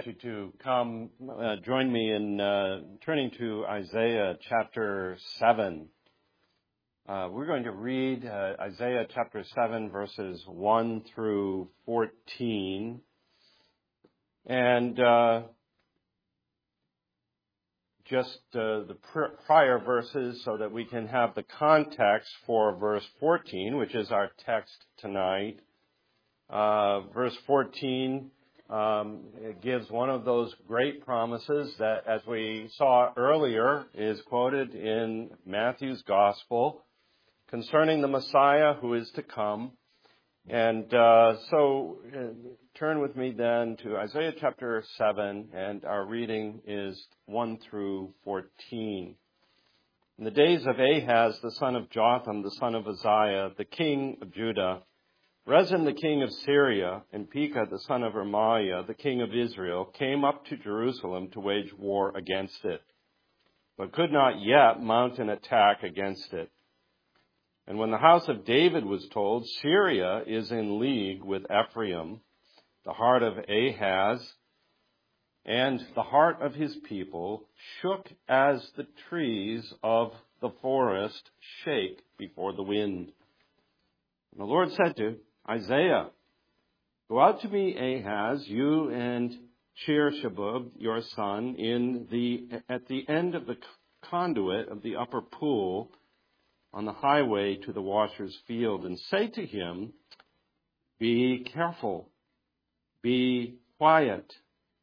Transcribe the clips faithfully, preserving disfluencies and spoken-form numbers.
ask you to come uh, join me in uh, turning to Isaiah chapter seven. Uh, we're going to read uh, Isaiah chapter seven, verses one through fourteen. And uh, just uh, the pr- prior verses so that we can have the context for verse fourteen, which is our text tonight. Uh, verse fourteen um, it gives one of those great promises that, as we saw earlier, is quoted in Matthew's Gospel concerning the Messiah who is to come. And uh, so uh, turn with me then to Isaiah chapter seven, and our reading is one through fourteen. In the days of Ahaz, the son of Jotham, the son of Uzziah, the king of Judah, Rezin, the king of Syria, and Pekah, the son of Remaliah, the king of Israel, came up to Jerusalem to wage war against it, but could not yet mount an attack against it. And when the house of David was told, Syria is in league with Ephraim, the heart of Ahaz and the heart of his people shook as the trees of the forest shake before the wind. And the Lord said to Isaiah, "Go out to me, Ahaz, you and Shear-Shabub, your son, in the at the end of the conduit of the upper pool on the highway to the washer's field, and say to him, be careful, be quiet,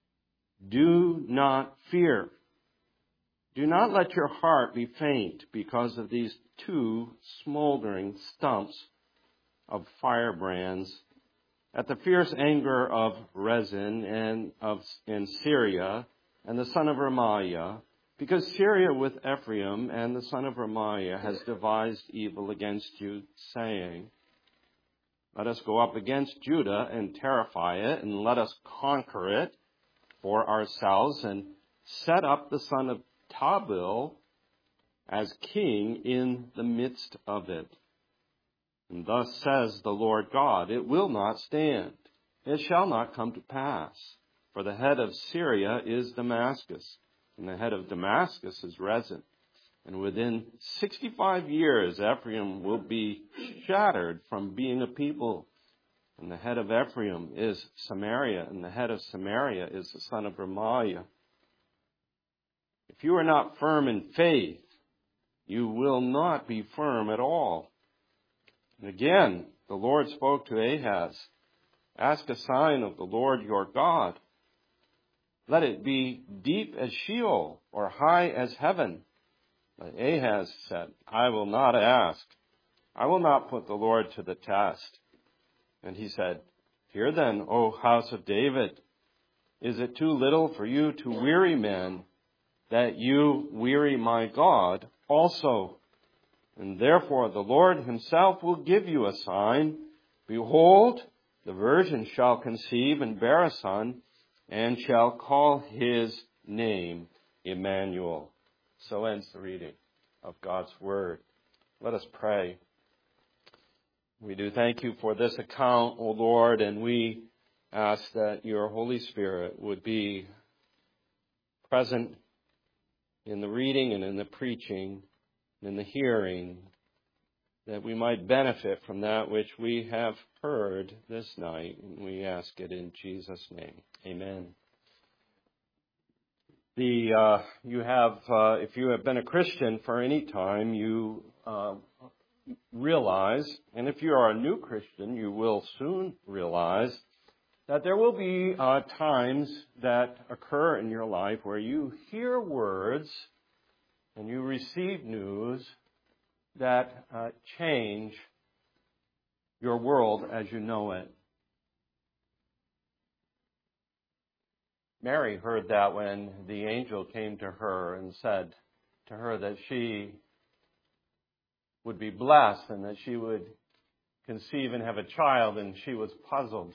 do not fear. Do not let your heart be faint because of these two smoldering stumps of firebrands, at the fierce anger of Rezin and of in Syria and the son of Remaliah, because Syria with Ephraim and the son of Remaliah has devised evil against you, saying, let us go up against Judah and terrify it, and let us conquer it for ourselves, and set up the son of Tabil as king in the midst of it. And thus says the Lord God, it will not stand, it shall not come to pass. For the head of Syria is Damascus, and the head of Damascus is Rezin. And within sixty-five years, Ephraim will be shattered from being a people. And the head of Ephraim is Samaria, and the head of Samaria is the son of Remaliah. If you are not firm in faith, you will not be firm at all. And again, the Lord spoke to Ahaz, ask a sign of the Lord your God. Let it be deep as Sheol or high as heaven. But Ahaz said, I will not ask. I will not put the Lord to the test. And he said, hear then, O house of David, is it too little for you to weary men, that you weary my God also? And therefore the Lord himself will give you a sign. Behold, the virgin shall conceive and bear a son, and shall call his name Emmanuel. So ends the reading of God's word. Let us pray. We do thank you for this account, O Lord, and we ask that your Holy Spirit would be present in the reading and in the preaching, in the hearing, that we might benefit from that which we have heard this night. And we ask it in Jesus' name. Amen. The uh, you have, uh, if you have been a Christian for any time, you uh, realize, and if you are a new Christian, you will soon realize that there will be uh, times that occur in your life where you hear words and you receive news that uh, change your world as you know it. Mary heard that when the angel came to her and said to her that she would be blessed and that she would conceive and have a child, and she was puzzled.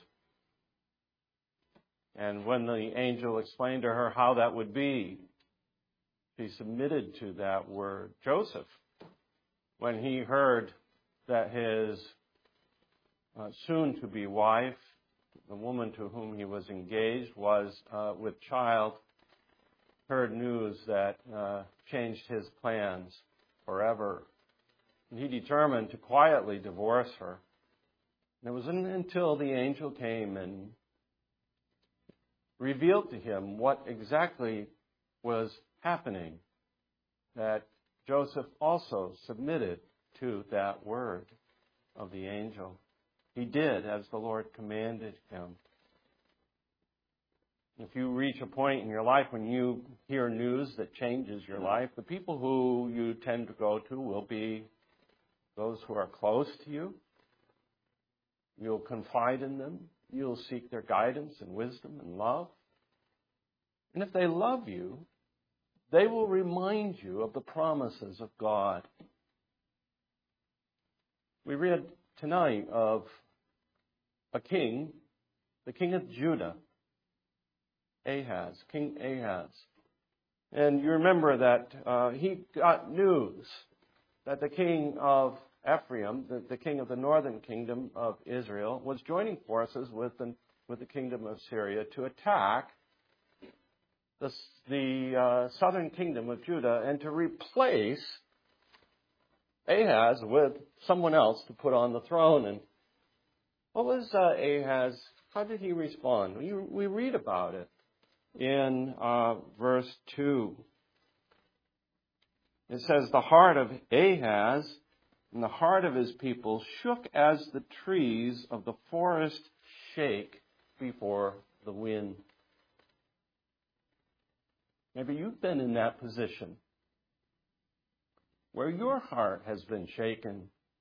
And when the angel explained to her how that would be, she submitted to that word. Joseph, when he heard that his uh, soon-to-be wife the woman to whom he was engaged, was uh, with child, heard news that uh, changed his plans forever. And he determined to quietly divorce her. And it wasn't until the angel came and revealed to him what exactly was happening that Joseph also submitted to that word of the angel. He did as the Lord commanded him. If you reach a point in your life when you hear news that changes your life, the people who you tend to go to will be those who are close to you. You'll confide in them. You'll seek their guidance and wisdom and love. And if they love you, they will remind you of the promises of God. We read tonight of a king, the king of Judah, Ahaz, King Ahaz. And you remember that uh, he got news that the king of Ephraim, the, the king of the northern kingdom of Israel, was joining forces with the, with the kingdom of Syria to attack the, the uh, southern kingdom of Judah and to replace Ahaz with someone else to put on the throne. And what was uh, Ahaz? How did he respond? We, we read about it in uh, verse two. It says, the heart of Ahaz and the heart of his people shook as the trees of the forest shake before the wind. Maybe you've been in that position where your heart has been shaken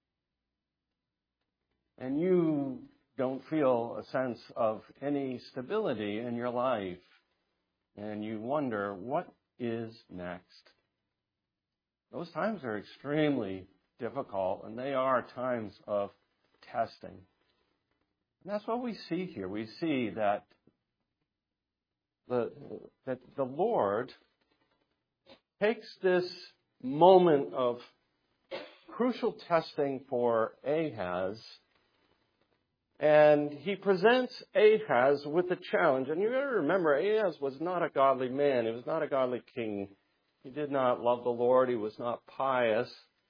and you don't feel a sense of any stability in your life, and you wonder, what is next? Those times are extremely difficult, and they are times of testing. And that's what we see here. We see that the, that the Lord takes this moment of crucial testing for Ahaz, and he presents Ahaz with a challenge. And you've got to remember, Ahaz was not a godly man. He was not a godly king. He did not love the Lord. He was not pious.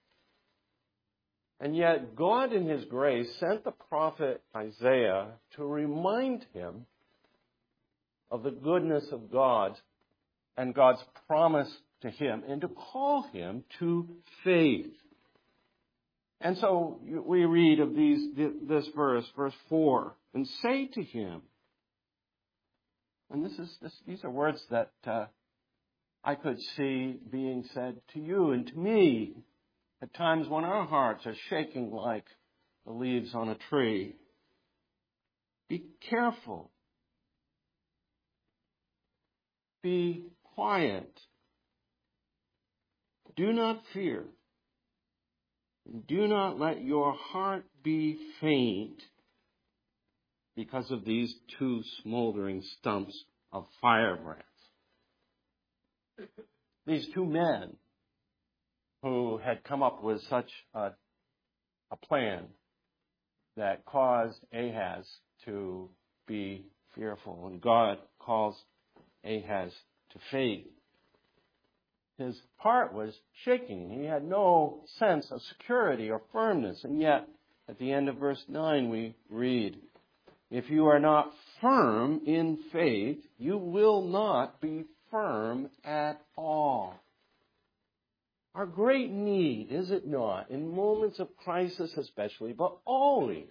And yet, God in His grace sent the prophet Isaiah to remind him of the goodness of God and God's promise to him, and to call him to faith. And so we read of these this verse, verse four, and say to him, and this is this, these are words that uh, I could see being said to you and to me at times when our hearts are shaking like the leaves on a tree. Be careful. Be quiet. Do not fear. Do not let your heart be faint because of these two smoldering stumps of firebrands. These two men who had come up with such a, a plan that caused Ahaz to be fearful. And God calls Ahaz to faith. His heart was shaking. He had no sense of security or firmness. And yet, at the end of verse nine, we read, if you are not firm in faith, you will not be firm at all. Our great need, is it not, in moments of crisis especially, but always,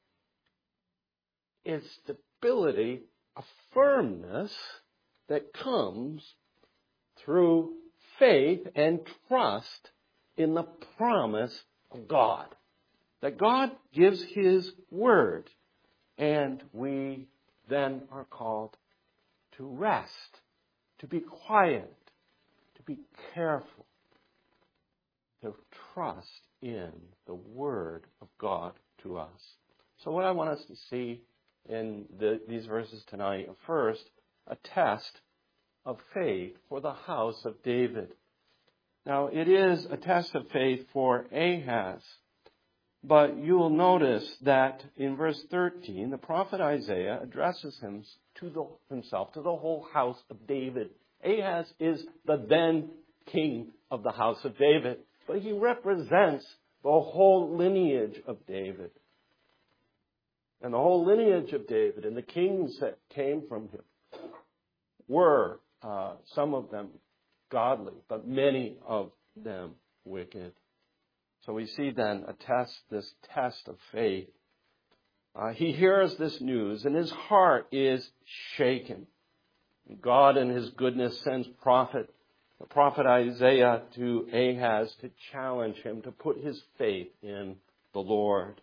is stability, a firmness that comes through faith and trust in the promise of God. That God gives His word, and we then are called to rest, to be quiet, to be careful, to trust in the word of God to us. So what I want us to see in the, these verses tonight, first, a test of faith for the house of David. Now, it is a test of faith for Ahaz. But you will notice that in verse thirteen, the prophet Isaiah addresses him to the, himself, to the whole house of David. Ahaz is the then king of the house of David, but he represents the whole lineage of David. And the whole lineage of David and the kings that came from him were, uh, some of them godly, but many of them wicked. So we see then a test, this test of faith. Uh, he hears this news and his heart is shaken. God in his goodness sends prophet, the prophet Isaiah to Ahaz to challenge him to put his faith in the Lord.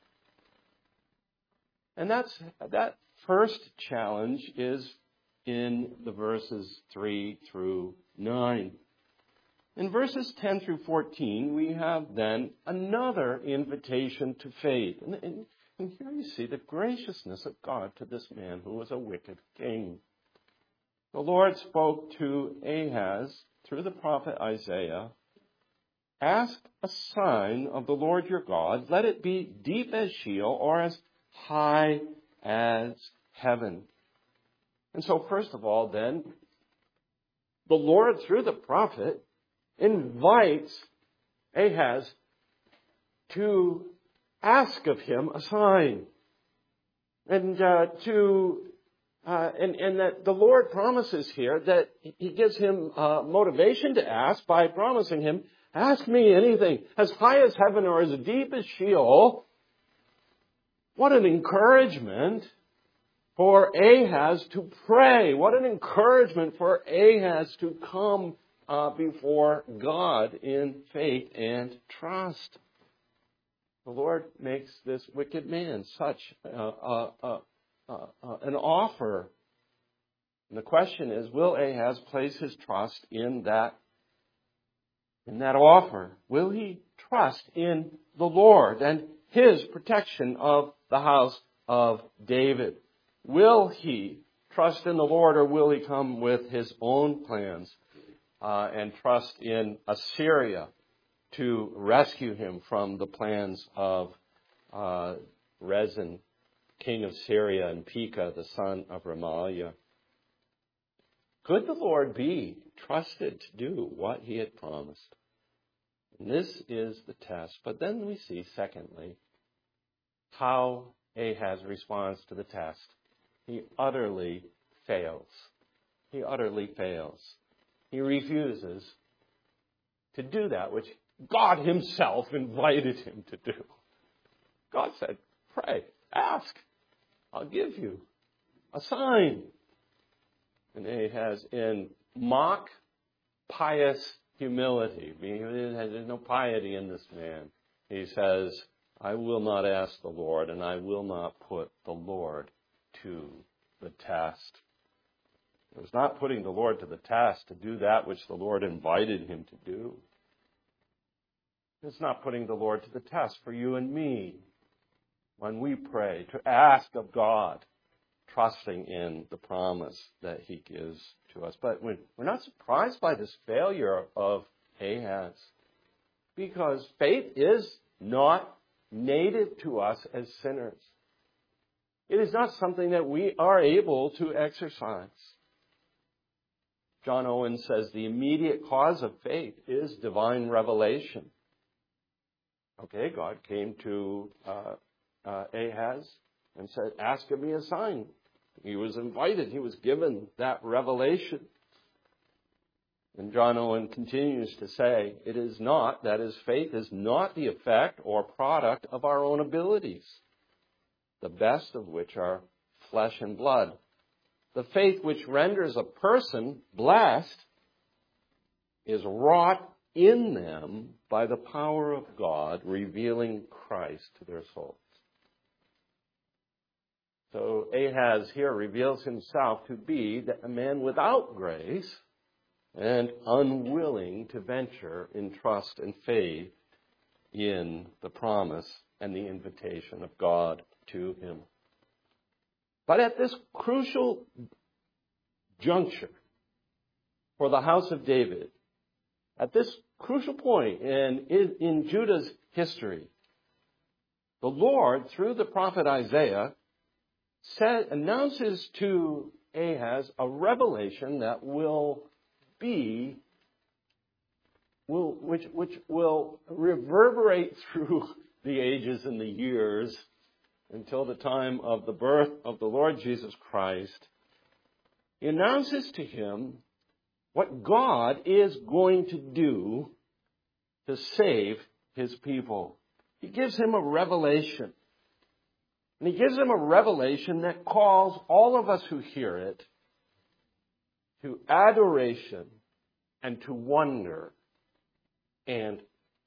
And that's, that first challenge is in the verses three through nine. In verses ten through fourteen, we have then another invitation to faith. And, and, and here you see the graciousness of God to this man who was a wicked king. The Lord spoke to Ahaz through the prophet Isaiah, "Ask a sign of the Lord your God. Let it be deep as Sheol or as high as heaven." And so first of all then, the Lord through the prophet invites Ahaz to ask of him a sign. And uh, to uh, and, and that the Lord promises here that he gives him uh, motivation to ask by promising him, "Ask me anything as high as heaven or as deep as Sheol." What an encouragement for Ahaz to pray. What an encouragement for Ahaz to come uh, before God in faith and trust. The Lord makes this wicked man such uh, uh, uh, uh, uh, an offer. And the question is, will Ahaz place his trust in that, in that offer? Will he trust in the Lord and his protection of the house of David? Will he trust in the Lord, or will he come with his own plans uh, and trust in Assyria to rescue him from the plans of uh, Rezin, king of Syria, and Pekah, the son of Remaliah? Could the Lord be trusted to do what he had promised? And this is the test. But then we see, secondly, how Ahaz responds to the test. He utterly fails. He utterly fails. He refuses to do that which God himself invited him to do. God said, "Pray, ask, I'll give you a sign." And Ahaz, in mock pious humility, there's no piety in this man, he says, "I will not ask the Lord, and I will not put the Lord to the test." It was not putting the Lord to the test to do that which the Lord invited him to do. It's not putting the Lord to the test for you and me when we pray, to ask of God, trusting in the promise that he gives to us. But we're not surprised by this failure of Ahaz, because faith is not native to us as sinners. It is not something that we are able to exercise. John Owen says the immediate cause of faith is divine revelation. Okay, God came to uh, uh, Ahaz and said, "Ask of me a sign." He was invited. He was given that revelation. And John Owen continues to say, it is not, that is, faith is not the effect or product of our own abilities, the best of which are flesh and blood. The faith which renders a person blessed is wrought in them by the power of God revealing Christ to their souls. So Ahaz here reveals himself to be a man without grace and unwilling to venture in trust and faith in the promise and the invitation of God to him. But at this crucial juncture for the house of David, at this crucial point in, in Judah's history, the Lord, through the prophet Isaiah, said, announces to Ahaz a revelation that will be, will, which, which will reverberate through the ages and the years until the time of the birth of the Lord Jesus Christ. He announces to him what God is going to do to save his people. He gives him a revelation. And he gives him a revelation that calls all of us who hear it to adoration and to wonder. And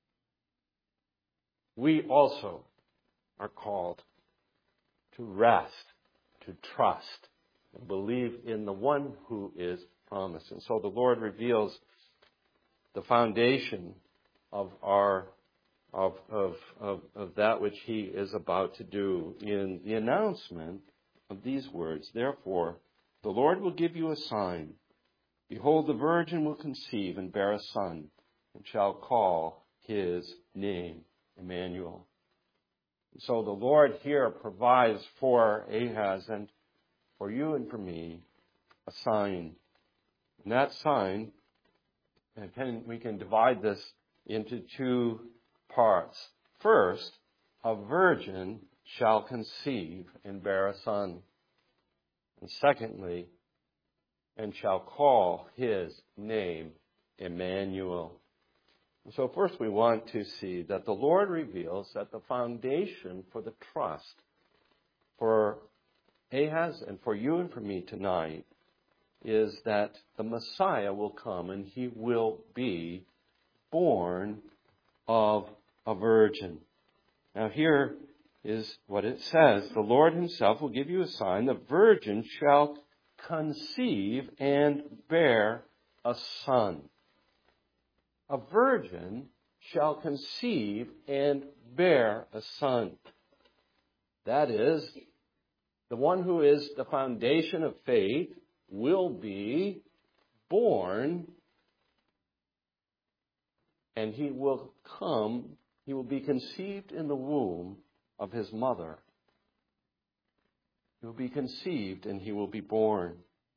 we also are called to rest, to trust, and believe in the one who is promised. And so the Lord reveals the foundation of our Of, of, of, of that which he is about to do in the announcement of these words. Therefore, the Lord will give you a sign. Behold, the virgin will conceive and bear a son, and shall call his name Emmanuel. And so the Lord here provides for Ahaz and for you and for me a sign. And that sign, and can, we can divide this into two parts. First, a virgin shall conceive and bear a son. And secondly, and shall call his name Emmanuel. And so first we want to see that the Lord reveals that the foundation for the trust for Ahaz and for you and for me tonight is that the Messiah will come and he will be born of a virgin. Now here is what it says. The Lord himself will give you a sign. The virgin shall conceive and bear a son. A virgin shall conceive and bear a son. That is, the one who is the foundation of faith will be born, and he will come, he will be conceived in the womb of his mother. He will be conceived and he will be born.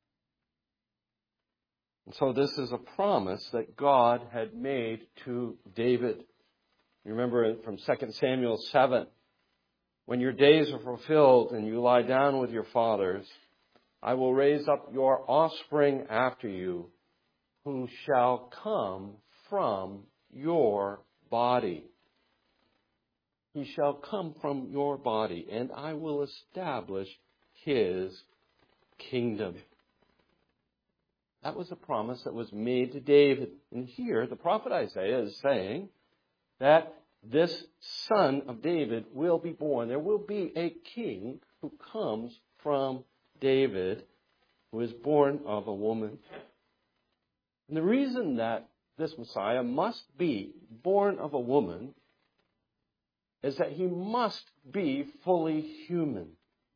And so this is a promise that God had made to David. You remember from Second Samuel seven, when your days are fulfilled and you lie down with your fathers, I will raise up your offspring after you, who shall come from your body. He shall come from your body, and I will establish his kingdom. That was a promise that was made to David. And here, the prophet Isaiah is saying that this son of David will be born. There will be a king who comes from David, who is born of a woman. And the reason that this Messiah must be born of a woman is that he must be fully human.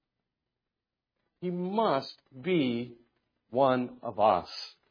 He must be one of us.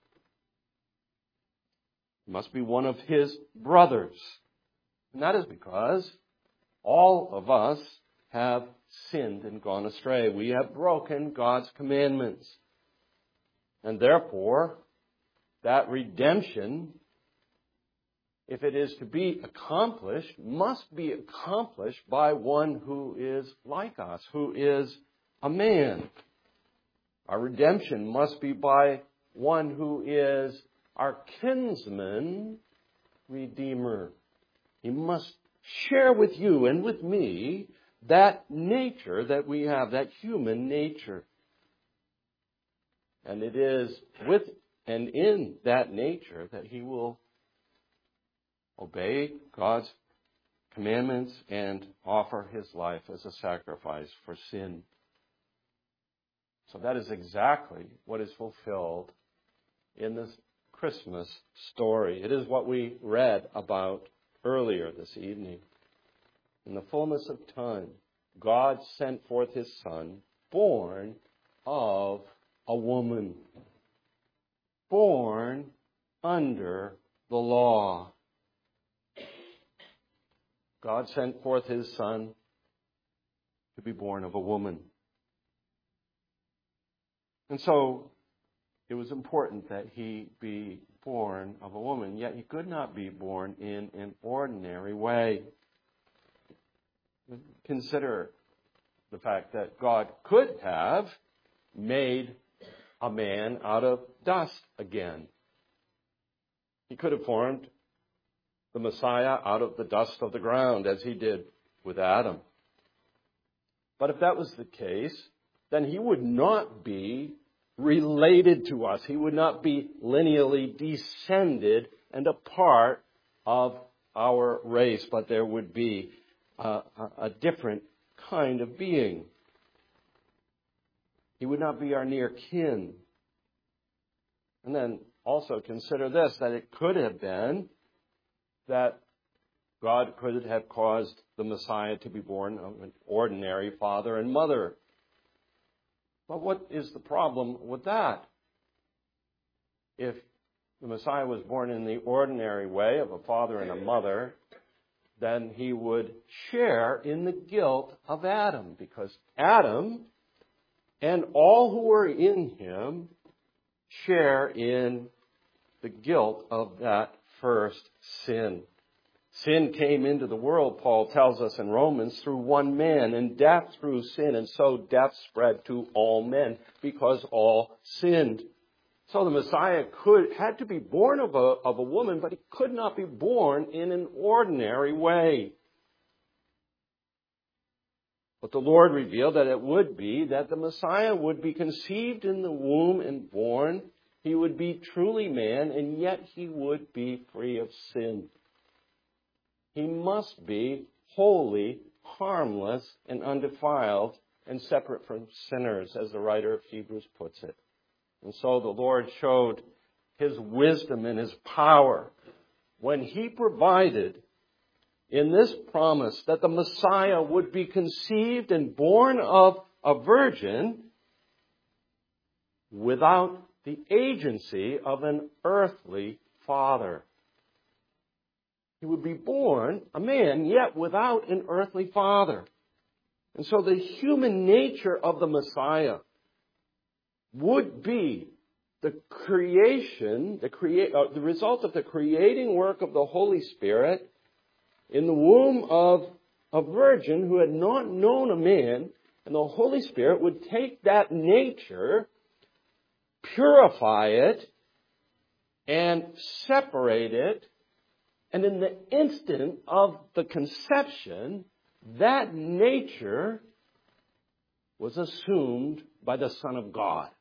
He must be one of his brothers. And that is because all of us have sinned and gone astray. We have broken God's commandments. And therefore, that redemption, if it is to be accomplished, must be accomplished by one who is like us, who is a man. Our redemption must be by one who is our kinsman redeemer. He must share with you and with me that nature that we have, that human nature. And it is with and in that nature that he will obey God's commandments and offer his life as a sacrifice for sin. So that is exactly what is fulfilled in this Christmas story. It is what we read about earlier this evening. In the fullness of time, God sent forth his Son, born of a woman, born under the law. God sent forth his Son to be born of a woman. And so it was important that he be born of a woman, yet he could not be born in an ordinary way. Consider the fact that God could have made a man out of dust again. He could have formed the Messiah out of the dust of the ground, as he did with Adam. But if that was the case, then he would not be related to us. He would not be lineally descended and a part of our race, but there would be a, a, a different kind of being. He would not be our near kin. And then also consider this, that it could have been that God could have caused the Messiah to be born of an ordinary father and mother. But what is the problem with that? If the Messiah was born in the ordinary way of a father and a mother, then he would share in the guilt of Adam, because Adam and all who were in him share in the guilt of that first sin. Sin came into the world, Paul tells us in Romans, through one man, and death through sin, and so death spread to all men because all sinned. So the Messiah could had to be born of a, of a woman, but he could not be born in an ordinary way. But the Lord revealed that it would be, that the Messiah would be conceived in the womb and born. He would be truly man, and yet he would be free of sin. He must be holy, harmless, and undefiled, and separate from sinners, as the writer of Hebrews puts it. And so the Lord showed his wisdom and his power when he provided in this promise that the Messiah would be conceived and born of a virgin without the agency of an earthly father. He would be born a man, yet without an earthly father. And so the human nature of the Messiah would be the creation, the, crea- uh, the result of the creating work of the Holy Spirit in the womb of a virgin who had not known a man, and the Holy Spirit would take that nature, purify it, and separate it. And in the instant of the conception, that nature was assumed by the Son of God.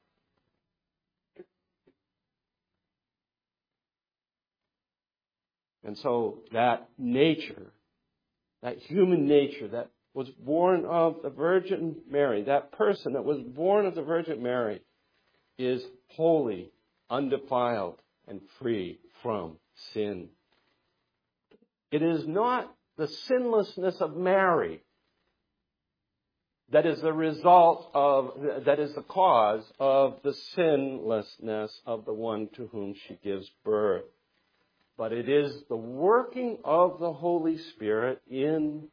And so that nature, that human nature that was born of the Virgin Mary, that person that was born of the Virgin Mary, is holy, undefiled, and free from sin. It is not the sinlessness of Mary that is the result of, that is the cause of the sinlessness of the one to whom she gives birth. But it is the working of the Holy Spirit in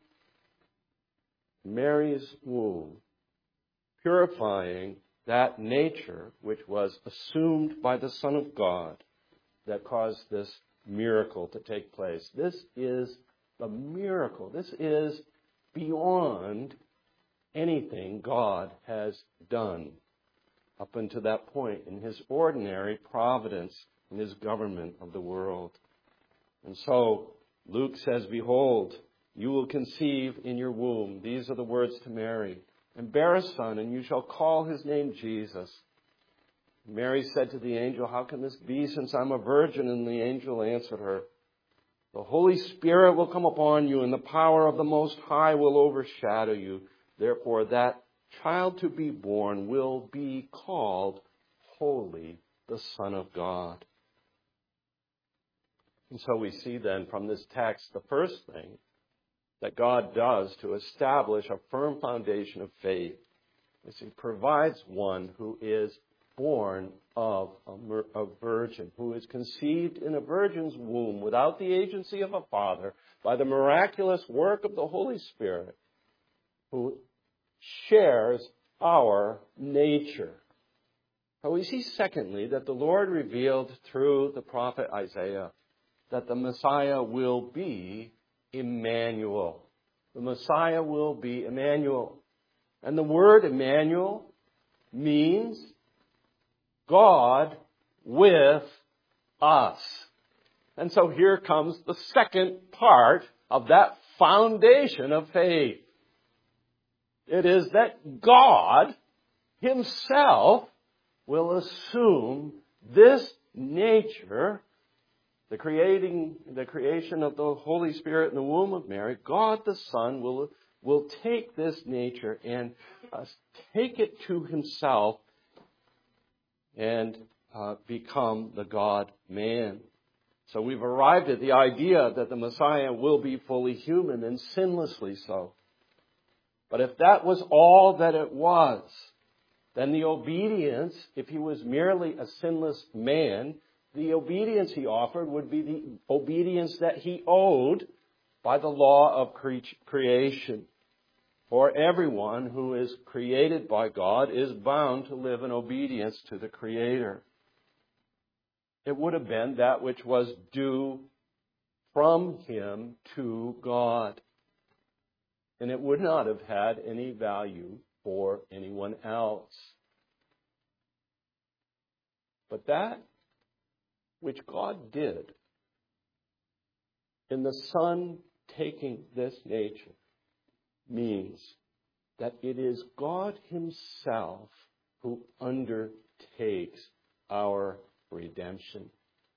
Mary's womb, purifying that nature which was assumed by the Son of God, that caused this miracle to take place. This is the miracle. This is beyond anything God has done up until that point in his ordinary providence in his government of the world. And so Luke says, "Behold, you will conceive in your womb," these are the words to Mary, "and bear a son, and you shall call his name Jesus." Mary said to the angel, "How can this be, since I'm a virgin?" And the angel answered her, "The Holy Spirit will come upon you, and the power of the Most High will overshadow you. Therefore, that child to be born will be called Holy, the Son of God." And so we see then from this text, the first thing that God does to establish a firm foundation of faith is he provides one who is born of a virgin, who is conceived in a virgin's womb without the agency of a father, by the miraculous work of the Holy Spirit, who shares our nature. But we see, secondly, that the Lord revealed through the prophet Isaiah that the Messiah will be Emmanuel. The Messiah will be Emmanuel. And the word Emmanuel means God with us. And so here comes the second part of that foundation of faith. It is that God Himself will assume this nature, the creating, the creation of the Holy Spirit in the womb of Mary. God the Son will, will take this nature and uh, take it to Himself and uh, become the God-man. So we've arrived at the idea that the Messiah will be fully human and sinlessly so. But if that was all that it was, then the obedience, if He was merely a sinless man, the obedience He offered would be the obedience that He owed by the law of cre- creation. For everyone who is created by God is bound to live in obedience to the Creator. It would have been that which was due from Him to God. And it would not have had any value for anyone else. But that which God did in the Son taking this nature means that it is God Himself who undertakes our redemption.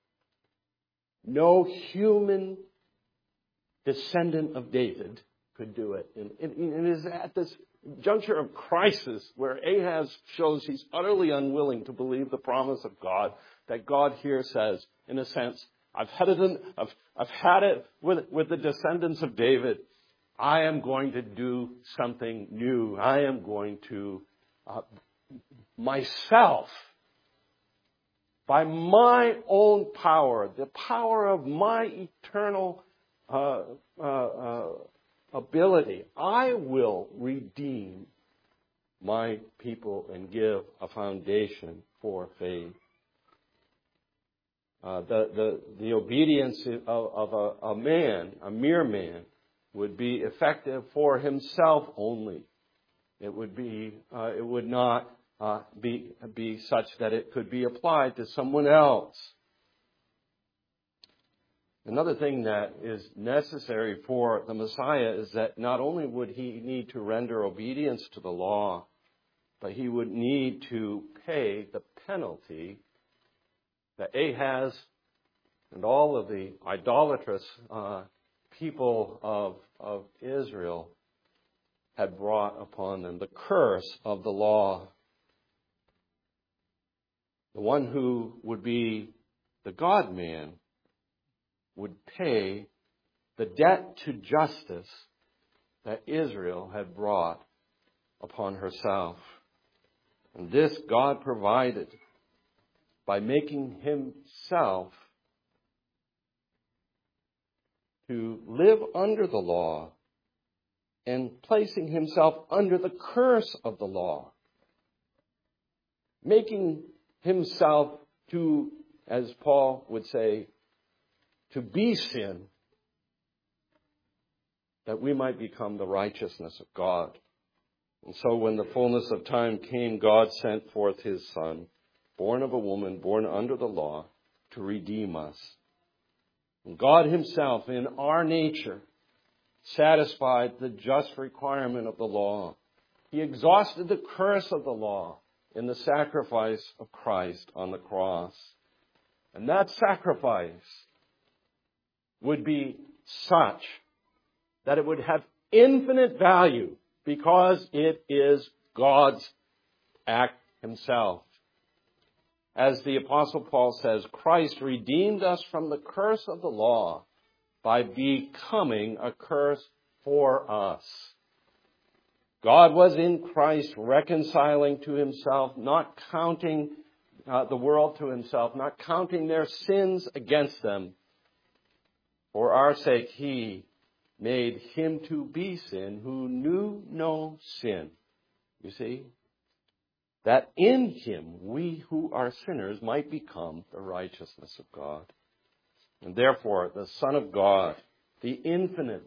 No human descendant of David could do it. And it is at this juncture of crisis where Ahaz shows he's utterly unwilling to believe the promise of God that God here says, in a sense, I've had it, in, I've, I've had it with, with the descendants of David. I am going to do something new. I am going to uh, myself, by my own power, the power of my eternal uh, uh, uh, ability, I will redeem my people and give a foundation for faith. Uh, the, the, the obedience of, of a, a man, a mere man, would be effective for himself only. It would be, uh, it would not uh, be be such that it could be applied to someone else. Another thing that is necessary for the Messiah is that not only would He need to render obedience to the law, but He would need to pay the penalty that Ahaz and all of the idolatrous uh, people of, of Israel had brought upon them, the curse of the law. The one who would be the God-man would pay the debt to justice that Israel had brought upon herself. And this God provided by making Himself to live under the law and placing Himself under the curse of the law. Making Himself to, as Paul would say, to be sin, that we might become the righteousness of God. And so when the fullness of time came, God sent forth His Son, born of a woman, born under the law, to redeem us. And God Himself, in our nature, satisfied the just requirement of the law. He exhausted the curse of the law in the sacrifice of Christ on the cross. And that sacrifice would be such that it would have infinite value because it is God's act Himself. As the Apostle Paul says, Christ redeemed us from the curse of the law by becoming a curse for us. God was in Christ reconciling to Himself, not counting uh, the world to Himself, not counting their sins against them. For our sake, He made Him to be sin who knew no sin, You see? That in him we who are sinners might become the righteousness of God. And therefore, the Son of God, the infinite,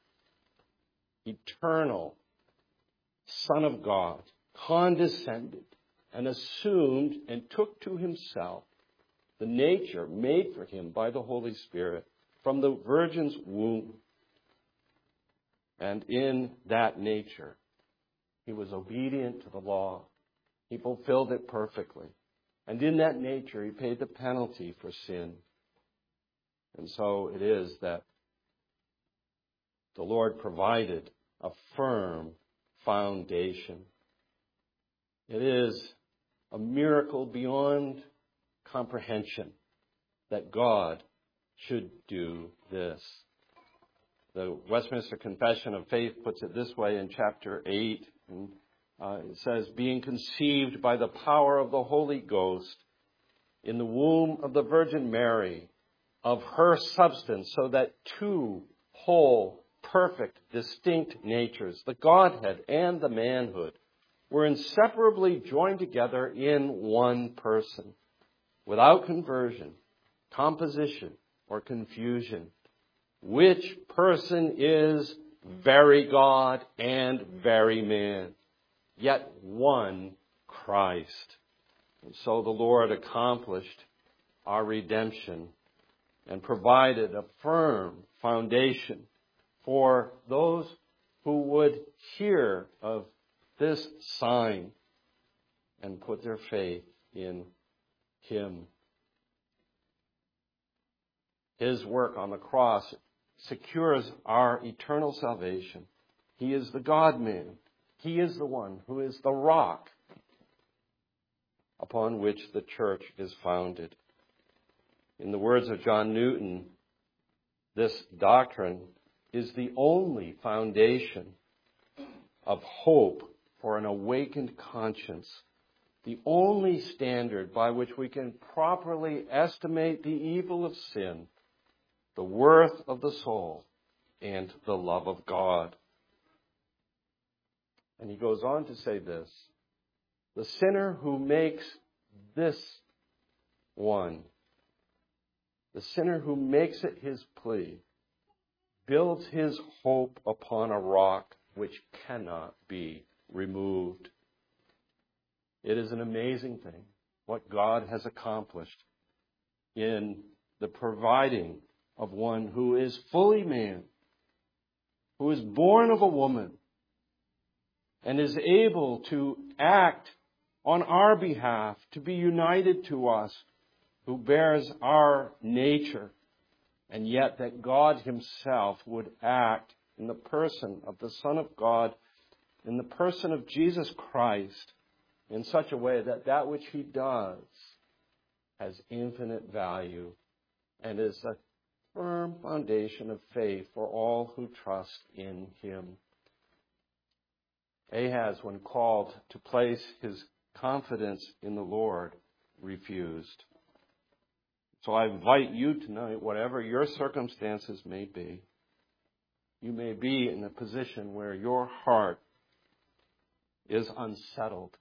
eternal Son of God, condescended and assumed and took to himself the nature made for him by the Holy Spirit from the Virgin's womb. And in that nature, he was obedient to the law. He fulfilled it perfectly. And in that nature, he paid the penalty for sin. And so it is that the Lord provided a firm foundation. It is a miracle beyond comprehension that God should do this. The Westminster Confession of Faith puts it this way in chapter eight. And, uh, it says, being conceived by the power of the Holy Ghost in the womb of the Virgin Mary, of her substance, so that two whole, perfect, distinct natures, the Godhead and the manhood, were inseparably joined together in one person, without conversion, composition, or confusion. Which person is very God and very man, yet one Christ. And so the Lord accomplished our redemption and provided a firm foundation for those who would hear of this sign and put their faith in him. His work on the cross secures our eternal salvation. He is the God-man. He is the one who is the rock upon which the church is founded. In the words of John Newton, this doctrine is the only foundation of hope for an awakened conscience, the only standard by which we can properly estimate the evil of sin, the worth of the soul, and the love of God. And he goes on to say this, the sinner who makes this one, the sinner who makes it his plea, builds his hope upon a rock which cannot be removed. It is an amazing thing what God has accomplished in the providing of one who is fully man, who is born of a woman, and is able to act on our behalf, to be united to us, who bears our nature, and yet that God himself would act in the person of the Son of God, in the person of Jesus Christ, in such a way that that which he does has infinite value and is a firm foundation of faith for all who trust in him. Ahaz, when called to place his confidence in the Lord, refused. So I invite you tonight, whatever your circumstances may be, you may be in a position where your heart is unsettled.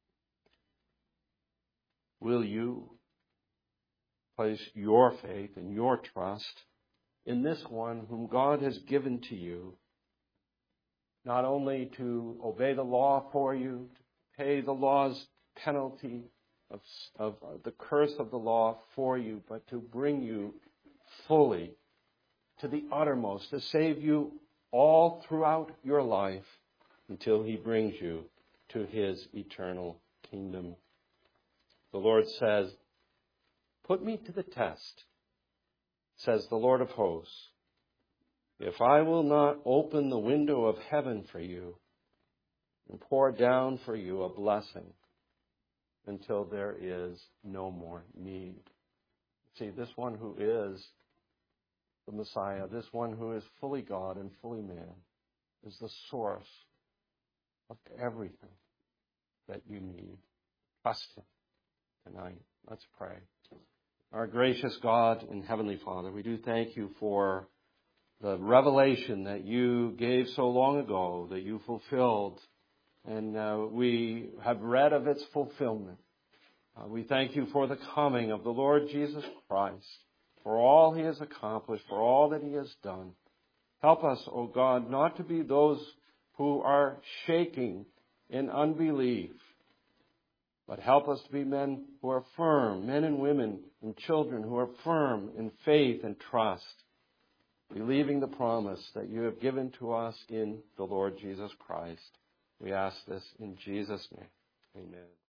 Will you place your faith and your trust in this one whom God has given to you, not only to obey the law for you, to pay the law's penalty of, of the curse of the law for you, but to bring you fully to the uttermost, to save you all throughout your life until he brings you to his eternal kingdom. The Lord says, put me to the test, says the Lord of hosts, if I will not open the window of heaven for you and pour down for you a blessing until there is no more need. See, this one who is the Messiah, this one who is fully God and fully man, is the source of everything that you need. Trust him tonight. Let's pray. Our gracious God and Heavenly Father, we do thank you for the revelation that you gave so long ago, that you fulfilled and uh, we have read of its fulfillment. Uh, we thank you for the coming of the Lord Jesus Christ, for all he has accomplished, for all that he has done. Help us, O God, not to be those who are shaking in unbelief, but help us to be men who are firm, men and women and children who are firm in faith and trust, believing the promise that you have given to us in the Lord Jesus Christ. We ask this in Jesus' name. Amen.